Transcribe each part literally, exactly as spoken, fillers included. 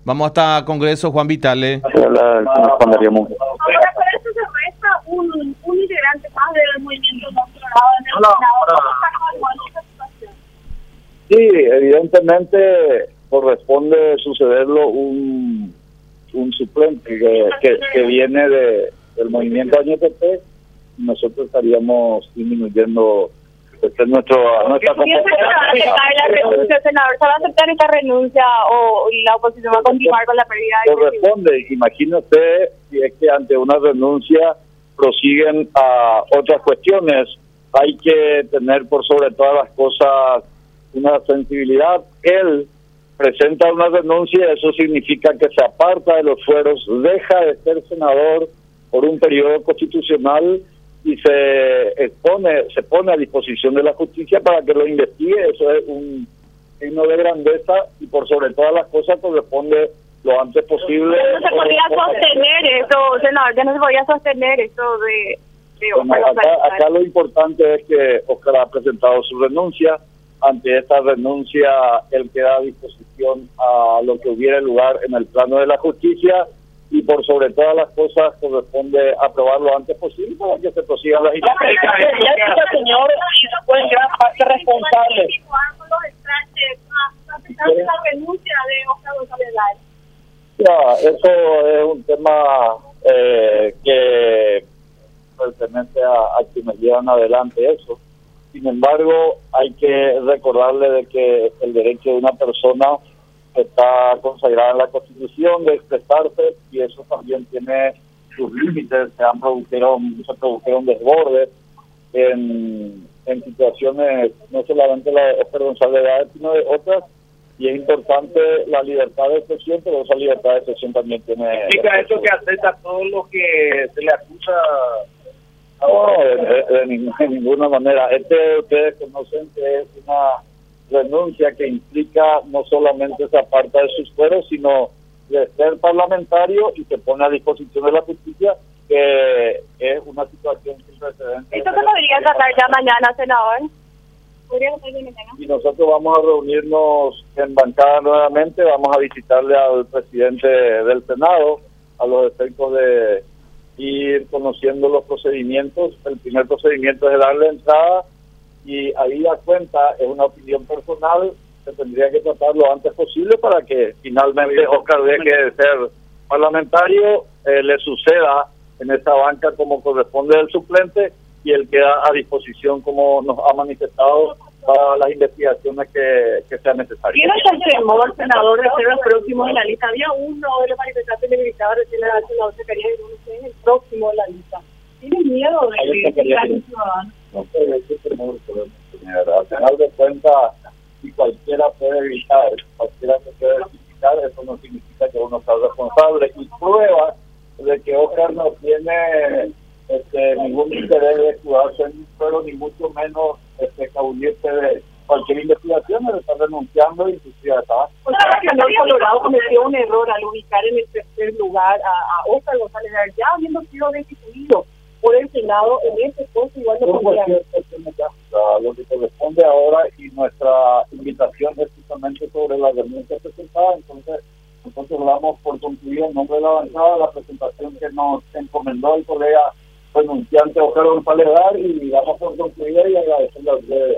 Vamos hasta Congreso, Juan Vitale. La, Juan Darío Monge. Ahora, por eso se resta un, un integrante más del movimiento doctorado en el Senado. ¿Cómo está evaluando esta situación? Sí, evidentemente corresponde sucederlo un, un suplente que, que, que viene de, del movimiento A N T P. Nosotros estaríamos disminuyendo este, nuestro, nuestra competencia. ¿La renuncia, senador? ¿Se va a aceptar esta renuncia o la oposición va a continuar con la pérdida de corresponde? Imagine usted si es que ante una renuncia prosiguen a otras cuestiones. Hay que tener por sobre todas las cosas una sensibilidad. Él presenta una renuncia, eso significa que se aparta de los fueros, deja de ser senador por un periodo constitucional y se expone, se pone a disposición de la justicia para que lo investigue. Eso es un signo de grandeza y por sobre todas las cosas corresponde lo antes posible. No se podía sostener eso, senador, ya no se podía sostener eso de... de bueno, acá, acá lo importante es que Oscar ha presentado su renuncia. Ante esta renuncia, él queda a disposición a lo que hubiera lugar en el plano de la justicia y por sobre todas las cosas corresponde aprobar lo antes posible para que se prosigan las investigaciones. Ya señor fue en gran parte responsable. La renuncia de Oscar González Lara. Ya, eso es un tema eh, que pertenece a, a quienes llevan adelante eso. Sin embargo, hay que recordarle de que el derecho de una persona está consagrado en la Constitución de expresarse y eso también tiene sus límites. Se han produjeron, se produjeron desbordes en, en situaciones, no solamente la de Oscar González Lara, sino de otras, y es importante la libertad de expresión, pero esa libertad de expresión también tiene... ¿Significa eso que acepta todo lo que se le acusa? No, de, de, de, ninguna, de ninguna manera. Este ustedes conocen que es una renuncia que implica no solamente esa parte de sus fueros, sino de ser parlamentario y se pone a disposición de la justicia, que es una situación sin precedentes. ¿Esto se podría tratar ya mañana, senador? ¿Podría tratar ya mañana? Y nosotros vamos a reunirnos en bancada nuevamente, vamos a visitarle al presidente del Senado a los efectos de ir conociendo los procedimientos. El primer procedimiento es darle entrada y ahí da cuenta, es una opinión personal, se tendría que tratar lo antes posible para que finalmente Oscar deje de ser parlamentario, eh, le suceda en esa banca como corresponde al suplente y él queda a disposición como nos ha manifestado para las investigaciones que, que sean necesarias. ¿Quién es el temor al senador de ser el próximo de la lista? Había uno de los manifestantes que le gritaba recién al senador se quería ir uno, el próximo de la lista. ¿Tiene miedo de que sea el ciudadano? No sé decir temor, pero al final de cuentas, si cualquiera puede evitar, cualquiera se puede justificar, eso no significa que uno sea responsable. Y prueba de que Oscar no tiene este, ningún interés de escudarse en un pueblo, ni mucho menos este, escabullirse de cualquier investigación, él está renunciando y su ciudad está. O sea, que el Colorado cometió un error al ubicar en el tercer lugar a, a Oscar González Lara, ya habiendo sido destituido por el Senado en ese puesto, igual no podría. Lo que corresponde ahora y nuestra invitación es justamente sobre la renuncia presentada, entonces nosotros damos por concluir en nombre de la bancada la presentación que nos encomendó el colega renunciante Oscar González Lara y damos por concluida y agradecerle a ustedes.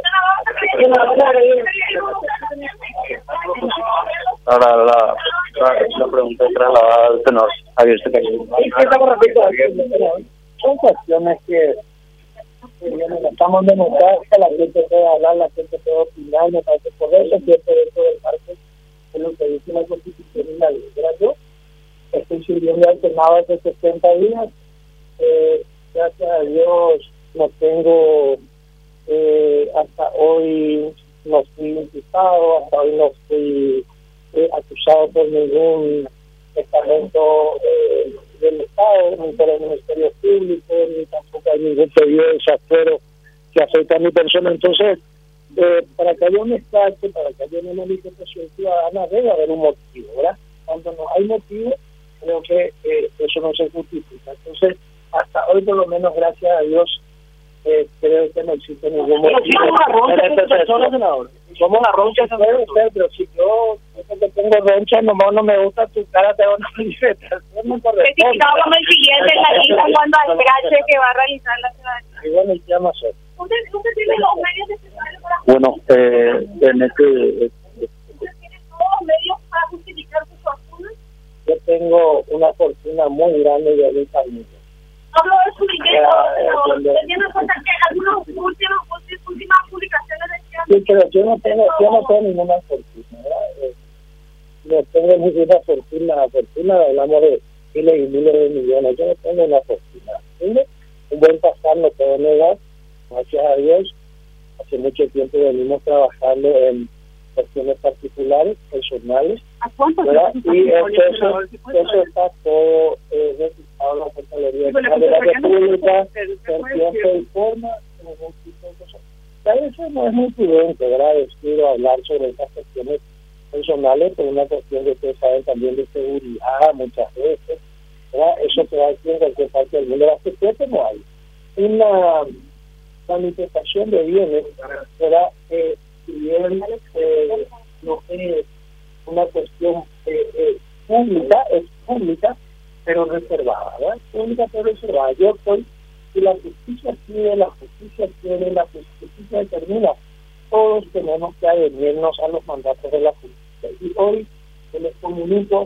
Ahora la, la, la pregunta es trasladada al senador Javier Secayo. Son cuestiones que estamos de notar que la gente puede hablar, la gente puede opinar, me parece correcto, siempre dentro del marco de lo que dice la Constitución y la ley. Yo estoy sirviendo al Senado hace sesenta días, eh, gracias a Dios no tengo, eh, hasta hoy no fui imputado, hasta hoy no fui eh, acusado por ningún estamento eh, del Estado, ni por el Ministerio Público, ni tampoco hay ningún pedido de desafuero que afecta a mi persona. Entonces, eh, para que haya un espacio, para que haya una manifestación ciudadana, debe haber un motivo, ¿verdad? Cuando no hay motivo, creo que eh, eso no se justifica. Entonces, hasta hoy, por lo menos, gracias a Dios, eh, creo que no existe ningún motivo. ¿Pero Somos la roncha, no debe ser, pero si yo que tengo roncha, nomás no me gusta tu cara, te hago una manifestación, no corresponde. Especificado como el siguiente en la lista cuando al crache que va a realizar la ciudadanía. Y bueno, ¿y qué vamos a hacer? ¿Usted, usted tiene los medios necesarios para Bueno, eh, en este... ¿Usted tiene todos los medios para justificar su fortuna? Yo tengo una fortuna muy grande de mi familia. Hablo de su dinero, pero teniendo en cuenta que algunas últimas, últimas publicaciones decían... Sí, pero yo no tengo, yo no tengo ninguna fortuna, ¿verdad? Eh, no tengo ninguna fortuna, fortuna, hablamos de miles y miles de millones, yo no tengo una fortuna. ¿Entiendes? Un buen pasar no puedo negar, gracias a Dios. Hace mucho tiempo venimos trabajando en cuestiones particulares, personales, ¿A cuánto? ¿verdad? Y eso, eso, eso está todo eh, registrado en la Contraloría General de la República, en tiempo y forma, en ningún tipo de cosas. A veces no es muy prudente, ¿verdad?, decir o hablar sobre estas cuestiones personales, por una cuestión que ustedes saben también de seguridad muchas veces, ¿verdad? Eso se va a decir en cualquier parte del mundo. Hace tiempo no hay una manifestación de bienes, ¿verdad? Eh, si bien eh, no es una cuestión eh, eh, pública, es pública, pero reservada, ¿verdad? Pública, pero reservada. Yo estoy, si la justicia pide, la justicia quiere, la justicia determina, todos tenemos que adherirnos a los mandatos de la justicia. Y hoy les comunico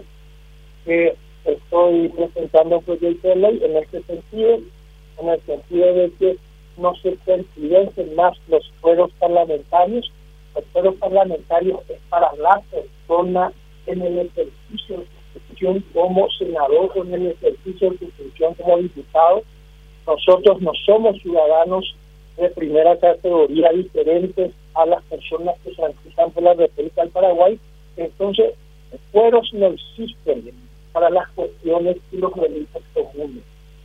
que estoy presentando un proyecto de ley en este sentido, en el sentido de que no se perciben más los fueros parlamentarios. Los fueros parlamentarios es para la persona en el ejercicio de su función como senador o en el ejercicio de su función como diputado. Nosotros no somos ciudadanos de primera categoría diferentes a las personas que transitan por la República del Paraguay. Entonces, fueros no existen para las cuestiones y los delitos comunes.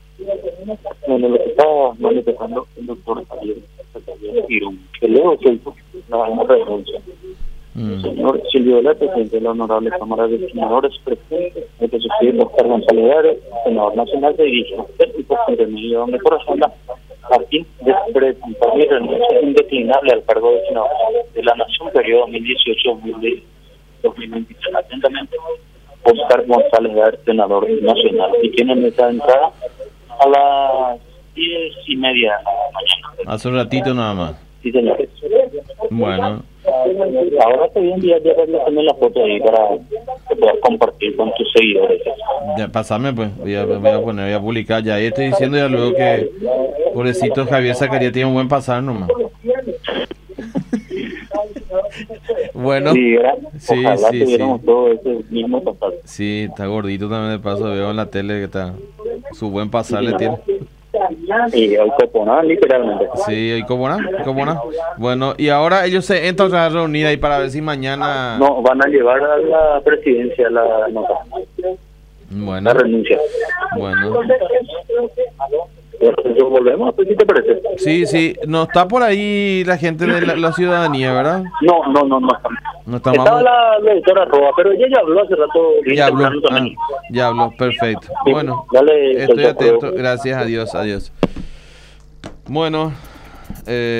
Bueno, lo que estaba manifestando el doctor Javier Girón, que luego se hizo la renuncia. El señor Silvio Vela, presidente de la Honorable Cámara de Senadores, presidente de su Oscar González, senador nacional, se dirige al tipo de medio donde corresponda a fin de presentar mi renuncia indeclinable al cargo de senador de la Nación, periodo dos mil dieciocho a dos mil veintitrés. Atentamente, Oscar González, senador nacional. Y tienen esa entrada a las diez y media de la mañana. Hace un ratito nada más. Sí, señores. Bueno. Ahora te voy a enviar ya también la foto ahí para que puedas compartir con tus seguidores. Ya, pasame pues, voy a, voy a poner, voy a publicar. Ya ahí estoy diciendo ya luego que pobrecito Javier Zacarías tiene un buen pasar nomás. Bueno, sí, sí, ojalá sí, tuviéramos sí. todo ese mismo pasar. Sí, está gordito también de paso, veo en la tele que está, su buen pasar le tiene. Y hay coponada, literalmente. Sí, hay coponada, coponada. Bueno, y ahora ellos se entran otra vez reunidos ahí para ver si mañana... No, van a llevar a la presidencia la nota. Bueno. La renuncia. Bueno. Entonces volvemos, pues, ¿qué te parece? Sí, sí, no está por ahí la gente de la, la ciudadanía, ¿verdad? No, no, no, no. No está Estaba más... la, la doctora Roa, pero ella ya habló hace rato. Ya habló, ah, ya habló, perfecto. Sí, bueno, dale, estoy doctor. atento, gracias, adiós, adiós. Bueno, eh...